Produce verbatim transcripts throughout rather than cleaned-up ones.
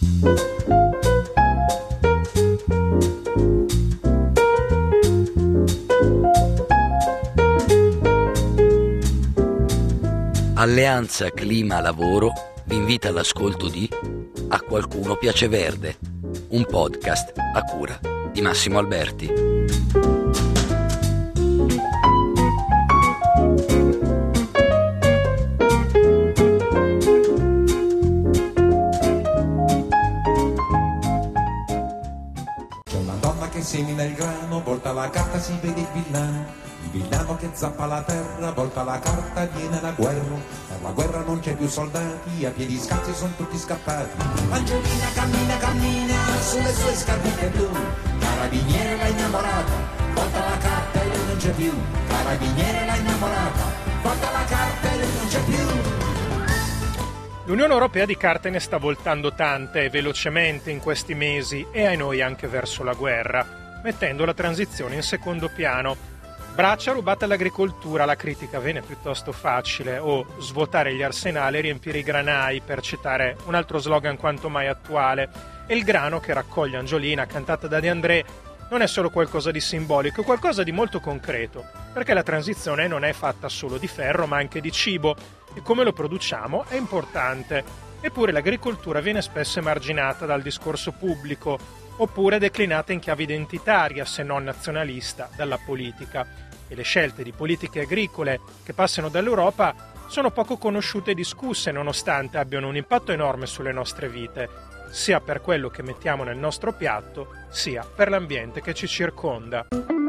Alleanza Clima Lavoro vi invita all'ascolto di A Qualcuno Piace Verde, un podcast a cura di Massimo Alberti. Semina il grano, volta la carta, si vede il villano, il villano che zappa la terra, volta la carta, viene la guerra, per la guerra non c'è più soldati, a piedi scalzi sono tutti scappati. Angelina cammina, cammina, sulle sue scarpette blu, carabiniere l'ha innamorata, volta la carta e lui non c'è più, carabiniere l'ha innamorata, volta la carta e lui non c'è più. L'Unione Europea di carte ne sta voltando tante e velocemente in questi mesi e ai noi anche verso la guerra, mettendo la transizione in secondo piano. Braccia rubate all'agricoltura, la critica viene piuttosto facile, o svuotare gli arsenali e riempire i granai, per citare un altro slogan quanto mai attuale. E il grano che raccoglie Angiolina, cantata da De André, non è solo qualcosa di simbolico, è qualcosa di molto concreto, perché la transizione non è fatta solo di ferro ma anche di cibo, e come lo produciamo è importante. Eppure l'agricoltura viene spesso emarginata dal discorso pubblico, oppure declinata in chiave identitaria, se non nazionalista, dalla politica. E le scelte di politiche agricole che passano dall'Europa sono poco conosciute e discusse, nonostante abbiano un impatto enorme sulle nostre vite, sia per quello che mettiamo nel nostro piatto, sia per l'ambiente che ci circonda.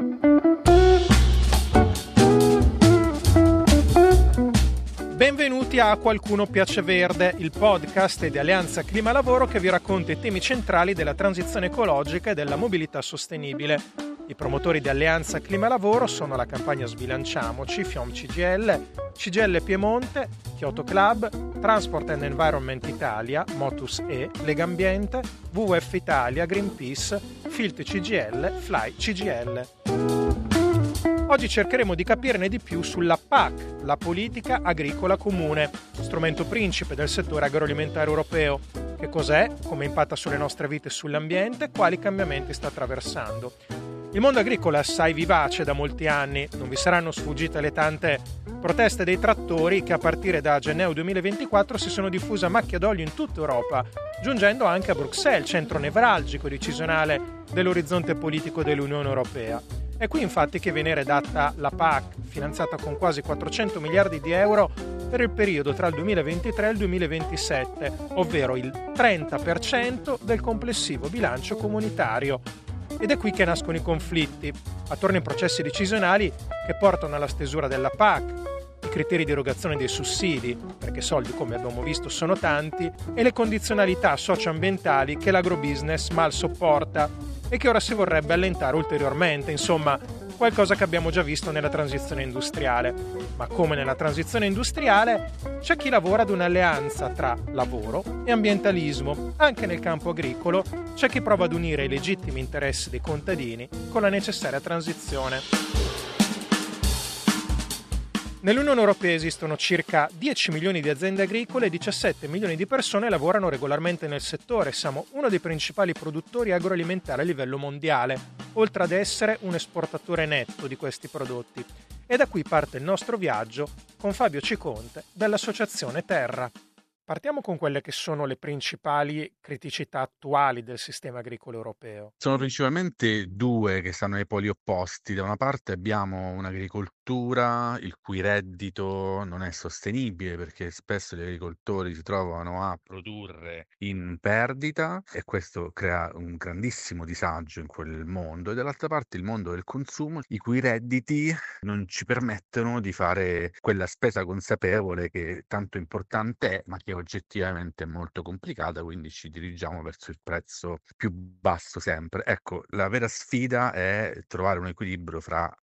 Benvenuti a Qualcuno Piace Verde, il podcast di Alleanza Clima Lavoro che vi racconta i temi centrali della transizione ecologica e della mobilità sostenibile. I promotori di Alleanza Clima Lavoro sono la campagna Sbilanciamoci, FIOM C G I L, C G I L Piemonte, Kyoto Club, Transport and Environment Italia, Motus E, Legambiente, W W F Italia, Greenpeace, Filt C G I L, Fly C G I L. Oggi cercheremo di capirne di più sulla P A C, la politica agricola comune, strumento principe del settore agroalimentare europeo. Che cos'è, come impatta sulle nostre vite e sull'ambiente, quali cambiamenti sta attraversando. Il mondo agricolo è assai vivace da molti anni, non vi saranno sfuggite le tante proteste dei trattori che a partire da gennaio duemilaventiquattro si sono diffuse a macchia d'olio in tutta Europa, giungendo anche a Bruxelles, centro nevralgico e decisionale dell'orizzonte politico dell'Unione Europea. È qui infatti che viene redatta la P A C, finanziata con quasi quattrocento miliardi di euro per il periodo tra il duemilaventitré e il duemilaventisette, ovvero il trenta per cento del complessivo bilancio comunitario. Ed è qui che nascono i conflitti, attorno ai processi decisionali che portano alla stesura della P A C, i criteri di erogazione dei sussidi, perché soldi, come abbiamo visto, sono tanti, e le condizionalità socio-ambientali che l'agrobusiness mal sopporta e che ora si vorrebbe allentare ulteriormente, insomma, qualcosa che abbiamo già visto nella transizione industriale. Ma come nella transizione industriale, c'è chi lavora ad un'alleanza tra lavoro e ambientalismo. Anche nel campo agricolo c'è chi prova ad unire i legittimi interessi dei contadini con la necessaria transizione. Nell'Unione Europea esistono circa dieci milioni di aziende agricole e diciassette milioni di persone lavorano regolarmente nel settore. Siamo uno dei principali produttori agroalimentari a livello mondiale, oltre ad essere un esportatore netto di questi prodotti. E da qui parte il nostro viaggio con Fabio Ciconte dell'Associazione Terra. Partiamo con quelle che sono le principali criticità attuali del sistema agricolo europeo. Sono principalmente due che stanno ai poli opposti. Da una parte abbiamo un'agricoltura il cui reddito non è sostenibile perché spesso gli agricoltori si trovano a produrre in perdita e questo crea un grandissimo disagio in quel mondo, e dall'altra parte il mondo del consumo i cui redditi non ci permettono di fare quella spesa consapevole che tanto importante è, ma che oggettivamente è molto complicata, quindi ci dirigiamo verso il prezzo più basso sempre. Ecco, la vera sfida è trovare un equilibrio fra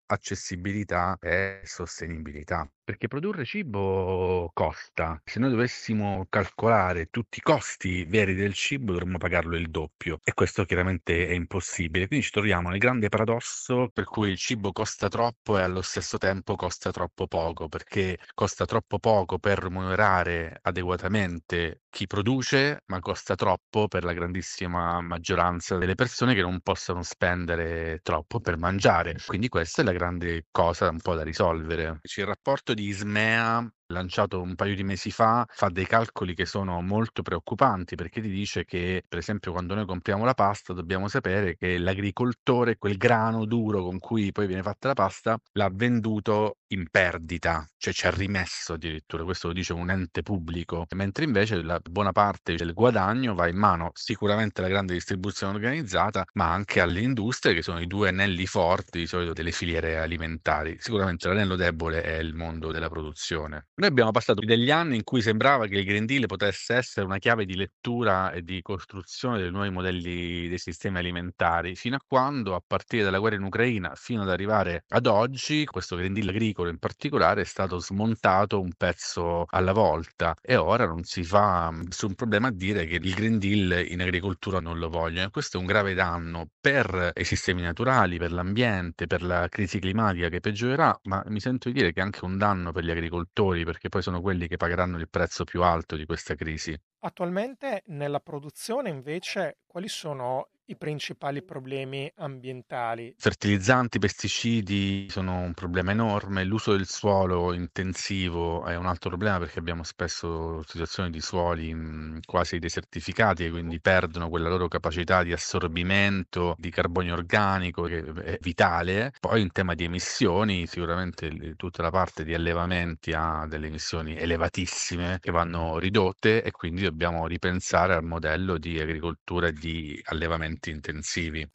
accessibilità e sostenibilità. Perché produrre cibo costa. Se noi dovessimo calcolare tutti i costi veri del cibo, dovremmo pagarlo il doppio e questo chiaramente è impossibile. Quindi ci troviamo nel grande paradosso per cui il cibo costa troppo e allo stesso tempo costa troppo poco, perché costa troppo poco per remunerare adeguatamente chi produce, ma costa troppo per la grandissima maggioranza delle persone che non possono spendere troppo per mangiare. Quindi questa è la grande cosa un po' da risolvere. Il rapporto di Ismea, lanciato un paio di mesi fa, fa dei calcoli che sono molto preoccupanti, perché ti dice che, per esempio, quando noi compriamo la pasta dobbiamo sapere che l'agricoltore, quel grano duro con cui poi viene fatta la pasta, l'ha venduto in perdita, cioè ci ha rimesso addirittura, questo lo dice un ente pubblico, mentre invece la buona parte del guadagno va in mano sicuramente alla grande distribuzione organizzata, ma anche alle industrie, che sono i due anelli forti di solito delle filiere alimentari. Sicuramente l'anello debole è il mondo della produzione. Noi abbiamo passato degli anni in cui sembrava che il Green Deal potesse essere una chiave di lettura e di costruzione dei nuovi modelli dei sistemi alimentari, fino a quando, a partire dalla guerra in Ucraina fino ad arrivare ad oggi, questo Green Deal agricolo in particolare è stato smontato un pezzo alla volta e ora non si fa nessun problema a dire che il Green Deal in agricoltura non lo vogliono, e questo è un grave danno per i sistemi naturali, per l'ambiente, per la crisi climatica che peggiorerà, ma mi sento di dire che è anche un danno per gli agricoltori, perché poi sono quelli che pagheranno il prezzo più alto di questa crisi. Attualmente nella produzione invece quali sono i principali problemi ambientali? Fertilizzanti, pesticidi sono un problema enorme, l'uso del suolo intensivo è un altro problema perché abbiamo spesso situazioni di suoli mh, quasi desertificati e quindi perdono quella loro capacità di assorbimento di carbonio organico che è vitale. Poi in tema di emissioni sicuramente l- tutta la parte di allevamenti ha delle emissioni elevatissime che vanno ridotte e quindi dobbiamo ripensare al modello di agricoltura e di allevamenti intensivi.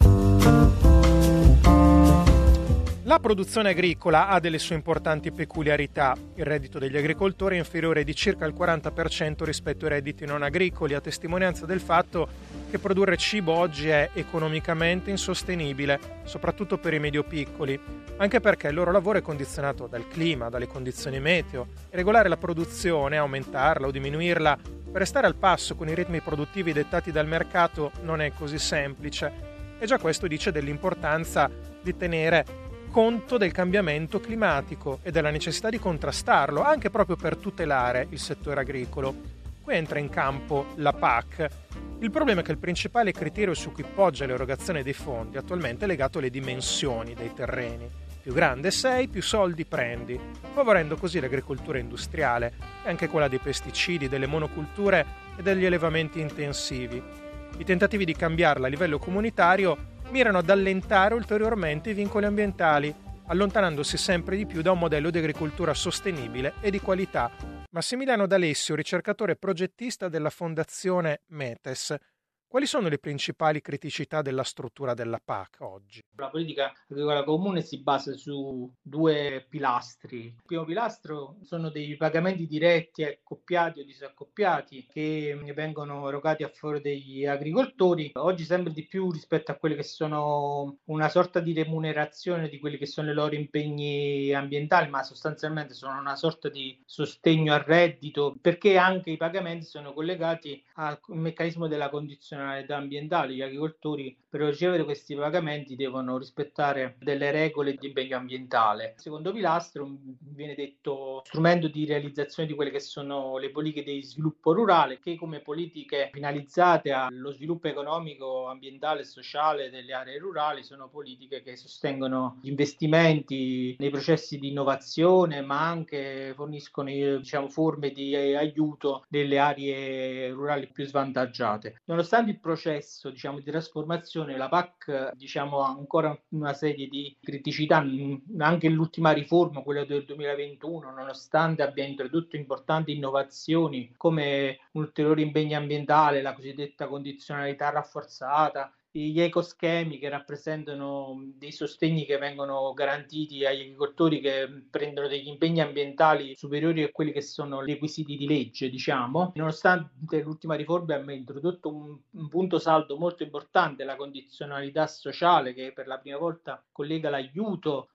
La produzione agricola ha delle sue importanti peculiarità. Il reddito degli agricoltori è inferiore di circa il quaranta per cento rispetto ai redditi non agricoli, a testimonianza del fatto che produrre cibo oggi è economicamente insostenibile, soprattutto per i medio-piccoli, anche perché il loro lavoro è condizionato dal clima, dalle condizioni meteo, e regolare la produzione, aumentarla o diminuirla per restare al passo con i ritmi produttivi dettati dal mercato non è così semplice. E già questo dice dell'importanza di tenere conto del cambiamento climatico e della necessità di contrastarlo, anche proprio per tutelare il settore agricolo. Qui entra in campo la P A C. Il problema è che il principale criterio su cui poggia l'erogazione dei fondi attualmente è legato alle dimensioni dei terreni. Più grande sei, più soldi prendi, favorendo così l'agricoltura industriale e anche quella dei pesticidi, delle monoculture e degli allevamenti intensivi. I tentativi di cambiarla a livello comunitario mirano ad allentare ulteriormente i vincoli ambientali, allontanandosi sempre di più da un modello di agricoltura sostenibile e di qualità. Massimiliano D'Alessio, ricercatore e progettista della Fondazione METES. Quali sono le principali criticità della struttura della P A C oggi? La politica agricola comune si basa su due pilastri. Il primo pilastro sono dei pagamenti diretti accoppiati o disaccoppiati che vengono erogati a favore degli agricoltori, oggi sempre di più rispetto a quelle che sono una sorta di remunerazione di quelli che sono i loro impegni ambientali, ma sostanzialmente sono una sorta di sostegno al reddito, perché anche i pagamenti sono collegati al meccanismo della condizionalità ambientale. Gli agricoltori per ricevere questi pagamenti devono rispettare delle regole di impegno ambientale. Il secondo pilastro viene detto strumento di realizzazione di quelle che sono le politiche di sviluppo rurale, che come politiche finalizzate allo sviluppo economico, ambientale e sociale delle aree rurali sono politiche che sostengono gli investimenti nei processi di innovazione, ma anche forniscono, diciamo, forme di aiuto delle aree rurali più svantaggiate. Nonostante il processo, diciamo, di trasformazione, la P A C, diciamo, ha ancora una serie di criticità. Anche l'ultima riforma, quella del duemilaventuno, nonostante abbia introdotto importanti innovazioni come un ulteriore impegno ambientale, la cosiddetta condizionalità rafforzata, gli ecoschemi che rappresentano dei sostegni che vengono garantiti agli agricoltori che prendono degli impegni ambientali superiori a quelli che sono i requisiti di legge, diciamo. Nonostante l'ultima riforma abbia introdotto un, un punto saldo molto importante, la condizionalità sociale, che per la prima volta collega l'aiuto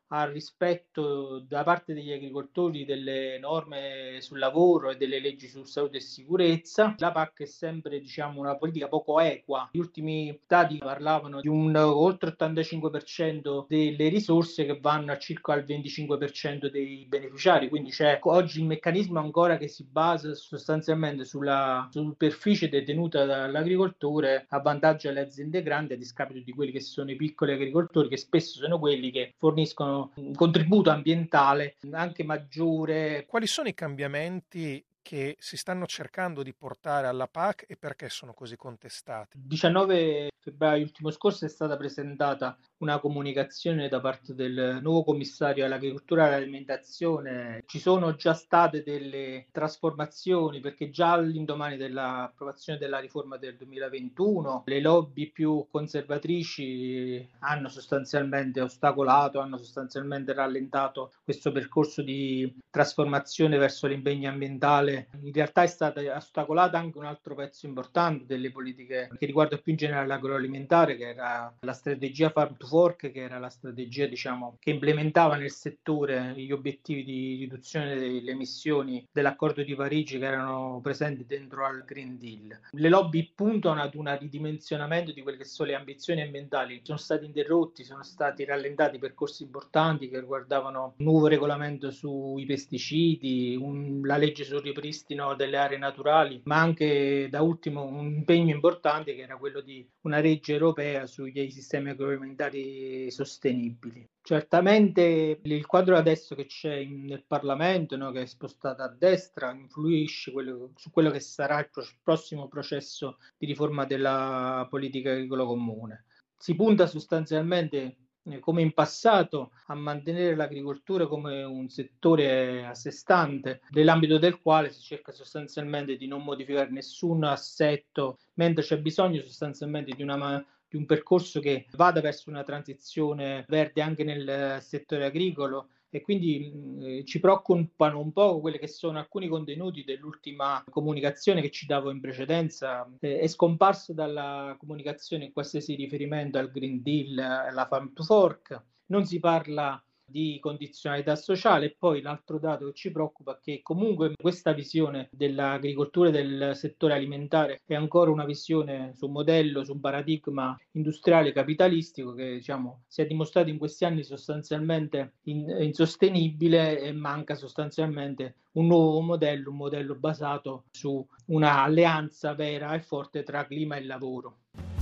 al rispetto da parte degli agricoltori delle norme sul lavoro e delle leggi su salute e sicurezza. La P A C è sempre, diciamo, una politica poco equa. Gli ultimi dati parlavano di un oltre ottantacinque per cento delle risorse che vanno a circa al venticinque per cento dei beneficiari, quindi c'è oggi il meccanismo ancora che si basa sostanzialmente sulla superficie detenuta dall'agricoltore a vantaggio delle aziende grandi a discapito di quelli che sono i piccoli agricoltori, che spesso sono quelli che forniscono un contributo ambientale anche maggiore. Quali sono i cambiamenti che si stanno cercando di portare alla P A C e perché sono così contestati? Il diciannove febbraio ultimo scorso è stata presentata una comunicazione da parte del nuovo commissario all'agricoltura e all'alimentazione. Ci sono già state delle trasformazioni, perché già all'indomani dell'approvazione della riforma del duemilaventuno le lobby più conservatrici hanno sostanzialmente ostacolato, hanno sostanzialmente rallentato questo percorso di trasformazione verso l'impegno ambientale. In realtà è stata ostacolata anche un altro pezzo importante delle politiche che riguarda più in generale l'agroalimentare, che era la strategia Farm to Fork, che era la strategia, diciamo, che implementava nel settore gli obiettivi di riduzione delle emissioni dell'accordo di Parigi che erano presenti dentro al Green Deal. Le lobby puntano ad un ridimensionamento di quelle che sono le ambizioni ambientali, sono stati interrotti, sono stati rallentati percorsi importanti che riguardavano un nuovo regolamento sui pesticidi, un, la legge sul ripristino delle aree naturali, ma anche da ultimo un impegno importante che era quello di una legge europea sugli sistemi agroalimentari sostenibili. Certamente il quadro adesso che c'è in, nel Parlamento, no, che è spostato a destra, influisce quello, su quello che sarà il pro- prossimo processo di riforma della politica agricola comune. Si punta sostanzialmente, eh, come in passato, a mantenere l'agricoltura come un settore a sé stante, nell'ambito del quale si cerca sostanzialmente di non modificare nessun assetto, mentre c'è bisogno sostanzialmente di una di un percorso che vada verso una transizione verde anche nel settore agricolo, e quindi eh, ci preoccupano un po' quelli che sono alcuni contenuti dell'ultima comunicazione che ci davo in precedenza. Eh, è scomparso dalla comunicazione qualsiasi riferimento al Green Deal, alla Farm to Fork, non si parla di condizionalità sociale. E poi l'altro dato che ci preoccupa è che comunque questa visione dell'agricoltura e del settore alimentare è ancora una visione su un modello, su un paradigma industriale capitalistico che, diciamo, si è dimostrato in questi anni sostanzialmente in, insostenibile, e manca sostanzialmente un nuovo modello, un modello basato su una alleanza vera e forte tra clima e lavoro.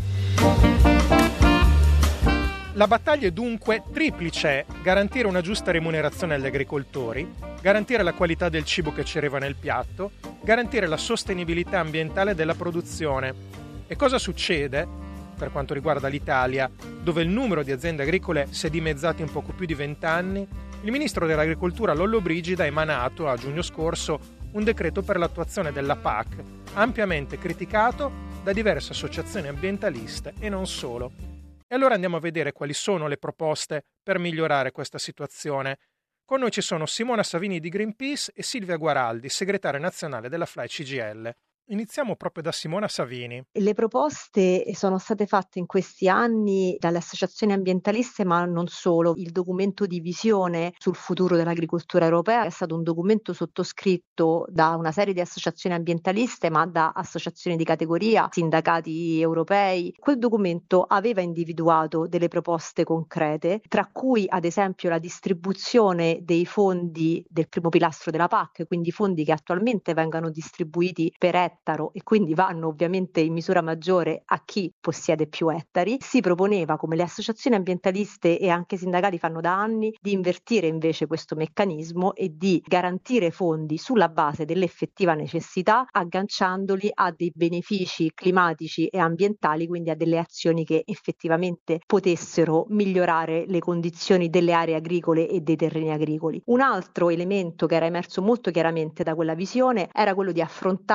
La battaglia è dunque triplice: garantire una giusta remunerazione agli agricoltori, garantire la qualità del cibo che ci arriva nel piatto, garantire la sostenibilità ambientale della produzione. E cosa succede per quanto riguarda l'Italia, dove il numero di aziende agricole si è dimezzato in poco più di vent'anni? Il ministro dell'Agricoltura Lollobrigida ha emanato a giugno scorso un decreto per l'attuazione della P A C, ampiamente criticato da diverse associazioni ambientaliste e non solo. E allora andiamo a vedere quali sono le proposte per migliorare questa situazione. Con noi ci sono Simona Savini di Greenpeace e Silvia Guaraldi, segretaria nazionale della F L A I C G I L. Iniziamo proprio da Simona Savini. Le proposte sono state fatte in questi anni dalle associazioni ambientaliste, ma non solo. Il documento di visione sul futuro dell'agricoltura europea è stato un documento sottoscritto da una serie di associazioni ambientaliste, ma da associazioni di categoria, sindacati europei. Quel documento aveva individuato delle proposte concrete, tra cui ad esempio la distribuzione dei fondi del primo pilastro della P A C, quindi fondi che attualmente vengono distribuiti per ettaro e quindi vanno ovviamente in misura maggiore a chi possiede più ettari. Si proponeva, come le associazioni ambientaliste e anche sindacali fanno da anni, di invertire invece questo meccanismo e di garantire fondi sulla base dell'effettiva necessità, agganciandoli a dei benefici climatici e ambientali, quindi a delle azioni che effettivamente potessero migliorare le condizioni delle aree agricole e dei terreni agricoli. Un altro elemento che era emerso molto chiaramente da quella visione era quello di affrontare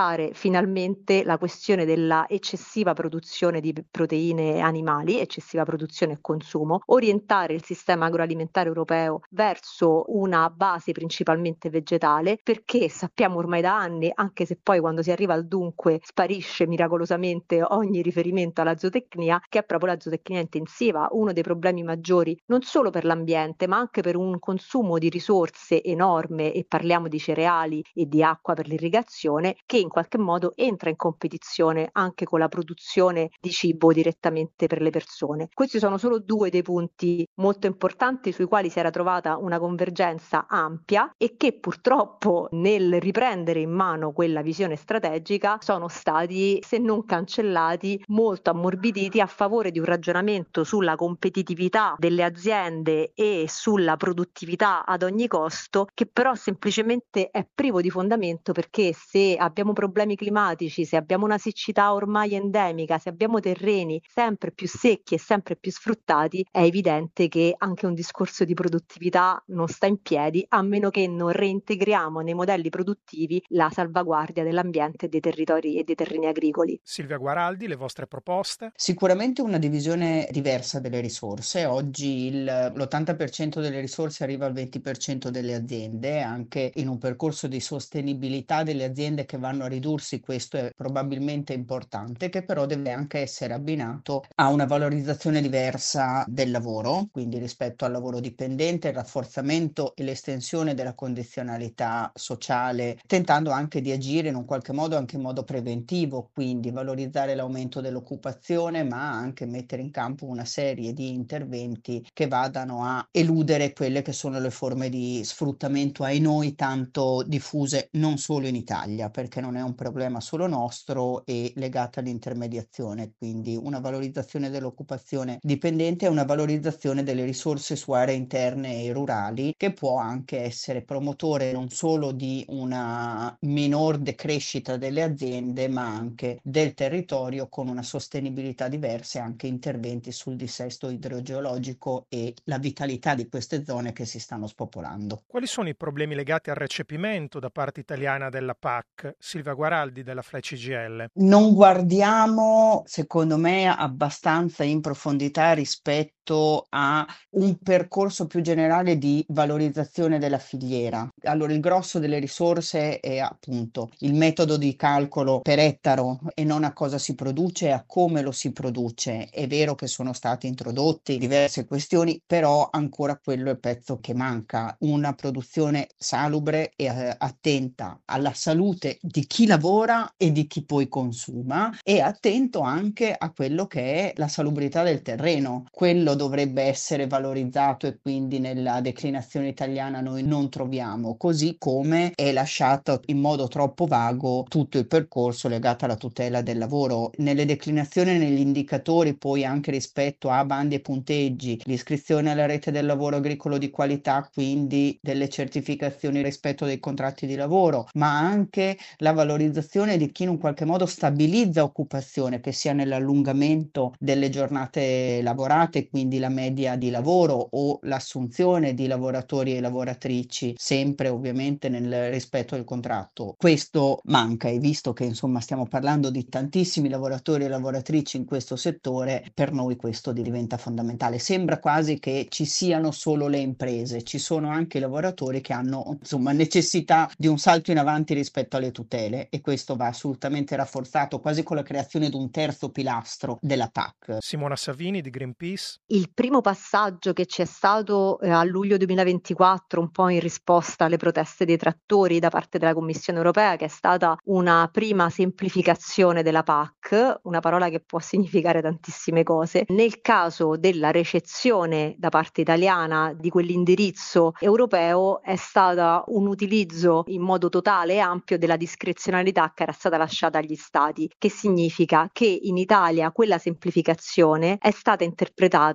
finalmente la questione della eccessiva produzione di proteine animali, eccessiva produzione e consumo, orientare il sistema agroalimentare europeo verso una base principalmente vegetale, perché sappiamo ormai da anni, anche se poi quando si arriva al dunque sparisce miracolosamente ogni riferimento alla zootecnia, che è proprio la zootecnia intensiva, uno dei problemi maggiori non solo per l'ambiente ma anche per un consumo di risorse enorme, e parliamo di cereali e di acqua per l'irrigazione, che in qualche modo entra in competizione anche con la produzione di cibo direttamente per le persone. Questi sono solo due dei punti molto importanti sui quali si era trovata una convergenza ampia e che purtroppo nel riprendere in mano quella visione strategica sono stati, se non cancellati, molto ammorbiditi a favore di un ragionamento sulla competitività delle aziende e sulla produttività ad ogni costo, che però semplicemente è privo di fondamento, perché se abbiamo problemi climatici, se abbiamo una siccità ormai endemica, se abbiamo terreni sempre più secchi e sempre più sfruttati, è evidente che anche un discorso di produttività non sta in piedi, a meno che non reintegriamo nei modelli produttivi la salvaguardia dell'ambiente e dei territori e dei terreni agricoli. Silvia Guaraldi, le vostre proposte? Sicuramente una divisione diversa delle risorse. Oggi il, l'ottanta per cento delle risorse arriva al venti per cento delle aziende, anche in un percorso di sostenibilità delle aziende che vanno a ridursi. Questo è probabilmente importante, che però deve anche essere abbinato a una valorizzazione diversa del lavoro, quindi rispetto al lavoro dipendente, il rafforzamento e l'estensione della condizionalità sociale, tentando anche di agire in un qualche modo anche in modo preventivo, quindi valorizzare l'aumento dell'occupazione, ma anche mettere in campo una serie di interventi che vadano a eludere quelle che sono le forme di sfruttamento ai noi tanto diffuse non solo in Italia, perché non è un problema solo nostro e legato all'intermediazione, quindi una valorizzazione dell'occupazione dipendente e una valorizzazione delle risorse su aree interne e rurali, che può anche essere promotore non solo di una minor decrescita delle aziende, ma anche del territorio con una sostenibilità diversa e anche interventi sul dissesto idrogeologico e la vitalità di queste zone che si stanno spopolando. Quali sono i problemi legati al recepimento da parte italiana della P A C? Silvia Guaraldi della F L E C G L. Non guardiamo, secondo me, abbastanza in profondità rispetto a un percorso più generale di valorizzazione della filiera. Allora, il grosso delle risorse è appunto il metodo di calcolo per ettaro e non a cosa si produce e a come lo si produce. È vero che sono state introdotte diverse questioni, però ancora quello è il pezzo che manca. Una produzione salubre e eh, attenta alla salute di chi lavora e di chi poi consuma, e attento anche a quello che è la salubrità del terreno. Quello dovrebbe essere valorizzato e quindi nella declinazione italiana noi non troviamo, così come è lasciato in modo troppo vago tutto il percorso legato alla tutela del lavoro. Nelle declinazioni e negli indicatori poi anche rispetto a bandi e punteggi, l'iscrizione alla rete del lavoro agricolo di qualità, quindi delle certificazioni rispetto dei contratti di lavoro, ma anche la valorizzazione di chi in un qualche modo stabilizza occupazione, che sia nell'allungamento delle giornate lavorate, quindi la media di lavoro, o l'assunzione di lavoratori e lavoratrici, sempre ovviamente nel rispetto del contratto. Questo manca, e visto che insomma stiamo parlando di tantissimi lavoratori e lavoratrici in questo settore, per noi questo diventa fondamentale. Sembra quasi che ci siano solo le imprese, ci sono anche i lavoratori che hanno insomma necessità di un salto in avanti rispetto alle tutele, e questo va assolutamente rafforzato, quasi con la creazione di un terzo pilastro della P A C. Simona Savini di Greenpeace. Il primo passaggio che c'è stato eh, a luglio duemilaventiquattro, un po' in risposta alle proteste dei trattori da parte della Commissione europea, che è stata una prima semplificazione della P A C, una parola che può significare tantissime cose. Nel caso della recezione da parte italiana di quell'indirizzo europeo è stata un utilizzo in modo totale e ampio della discrezionalità che era stata lasciata agli stati, che significa che in Italia quella semplificazione è stata interpretata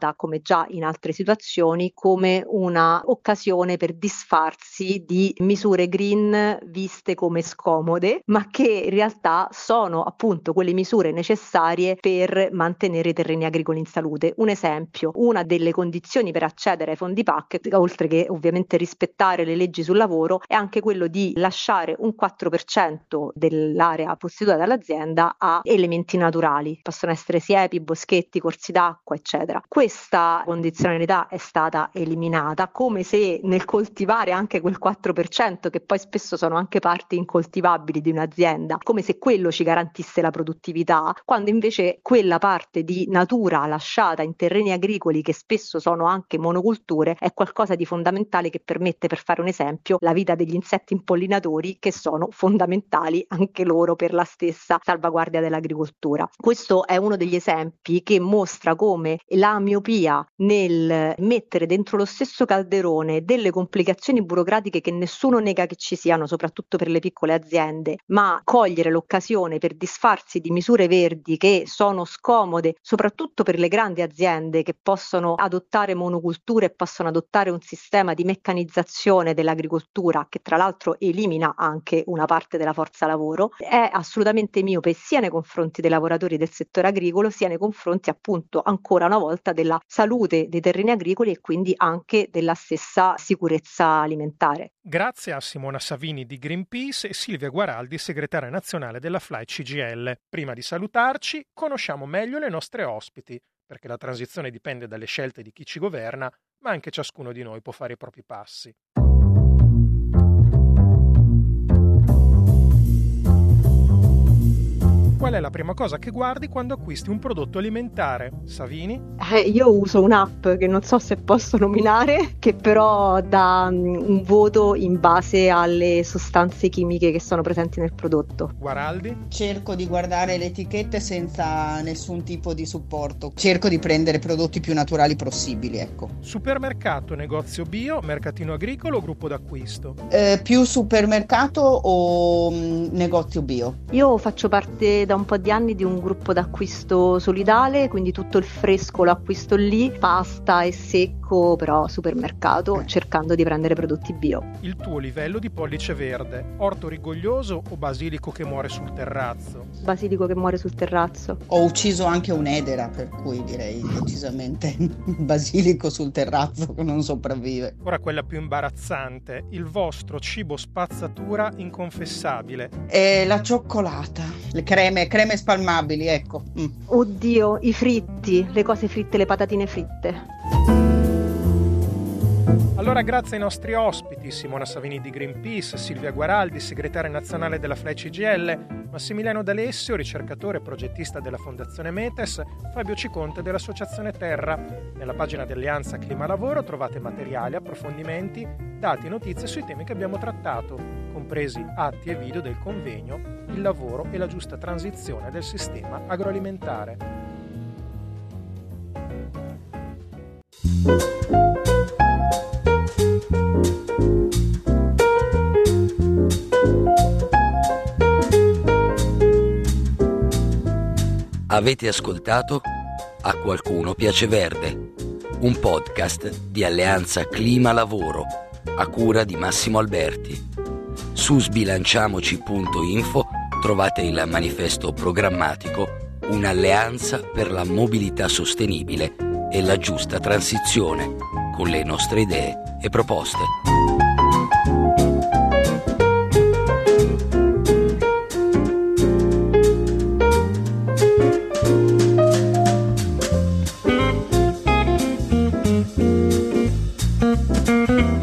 lanciata, come già in altre situazioni, come una occasione per disfarsi di misure green viste come scomode, ma che in realtà sono appunto quelle misure necessarie per mantenere i terreni agricoli in salute. Un esempio, una delle condizioni per accedere ai fondi P A C, oltre che ovviamente rispettare le leggi sul lavoro, è anche quello di lasciare un quattro per cento dell'area posseduta dall'azienda a elementi naturali, possono essere siepi, boschetti, corsi d'acqua, eccetera. Questa condizionalità è stata eliminata, come se nel coltivare anche quel quattro per cento, che poi spesso sono anche parti incoltivabili di un'azienda, come se quello ci garantisse la produttività, quando invece quella parte di natura lasciata in terreni agricoli, che spesso sono anche monoculture, è qualcosa di fondamentale che permette, per fare un esempio, la vita degli insetti impollinatori, che sono fondamentali anche loro per la stessa salvaguardia dell'agricoltura. Questo è uno degli esempi che mostra come la miopia nel mettere dentro lo stesso calderone delle complicazioni burocratiche che nessuno nega che ci siano, soprattutto per le piccole aziende, ma cogliere l'occasione per disfarsi di misure verdi che sono scomode, soprattutto per le grandi aziende che possono adottare monoculture e possono adottare un sistema di meccanizzazione dell'agricoltura che tra l'altro elimina anche una parte della forza lavoro, è assolutamente miope sia nei confronti dei lavoratori del settore agricolo, sia nei confronti appunto ancora una volta della salute dei terreni agricoli e quindi anche della stessa sicurezza alimentare. Grazie a Simona Savini di Greenpeace e Silvia Guaraldi, segretaria nazionale della F L A I C G I L. Prima di salutarci, conosciamo meglio le nostre ospiti, perché la transizione dipende dalle scelte di chi ci governa, ma anche ciascuno di noi può fare i propri passi. Qual è la prima cosa che guardi quando acquisti un prodotto alimentare? Savini? Eh, io uso un'app che non so se posso nominare, che però dà um, un voto in base alle sostanze chimiche che sono presenti nel prodotto. Guaraldi? Cerco di guardare le etichette senza nessun tipo di supporto. Cerco di prendere prodotti più naturali possibili, ecco. Supermercato, negozio bio, mercatino agricolo o gruppo d'acquisto? Eh, più supermercato o mh, negozio bio? Io faccio parte da un po' di anni di un gruppo d'acquisto solidale, quindi tutto il fresco lo acquisto lì, pasta e secco però supermercato, cercando di prendere prodotti bio. Il tuo livello di pollice verde, orto rigoglioso o basilico che muore sul terrazzo? Basilico che muore sul terrazzo. Ho ucciso anche un'edera, per cui direi decisamente basilico sul terrazzo che non sopravvive. Ora quella più imbarazzante, il vostro cibo spazzatura inconfessabile? È la cioccolata, le creme creme spalmabili, ecco. Mm. Oddio, i fritti, le cose fritte, le patatine fritte. Allora grazie ai nostri ospiti, Simona Savini di Greenpeace, Silvia Guaraldi, segretaria nazionale della F L A I C G I L, Massimiliano D'Alessio, ricercatore e progettista della Fondazione Metes, Fabio Ciconte dell'Associazione Terra. Nella pagina di Alleanza Clima Lavoro trovate materiali, approfondimenti, dati e notizie sui temi che abbiamo trattato, compresi atti e video del convegno Il lavoro e la giusta transizione del sistema agroalimentare. Avete ascoltato A Qualcuno Piace Verde, un podcast di Alleanza Clima Lavoro, a cura di Massimo Alberti. Su sbilanciamoci punto info trovate il manifesto programmatico Un'alleanza per la mobilità sostenibile e la giusta transizione, con le nostre idee e proposte. Thank you.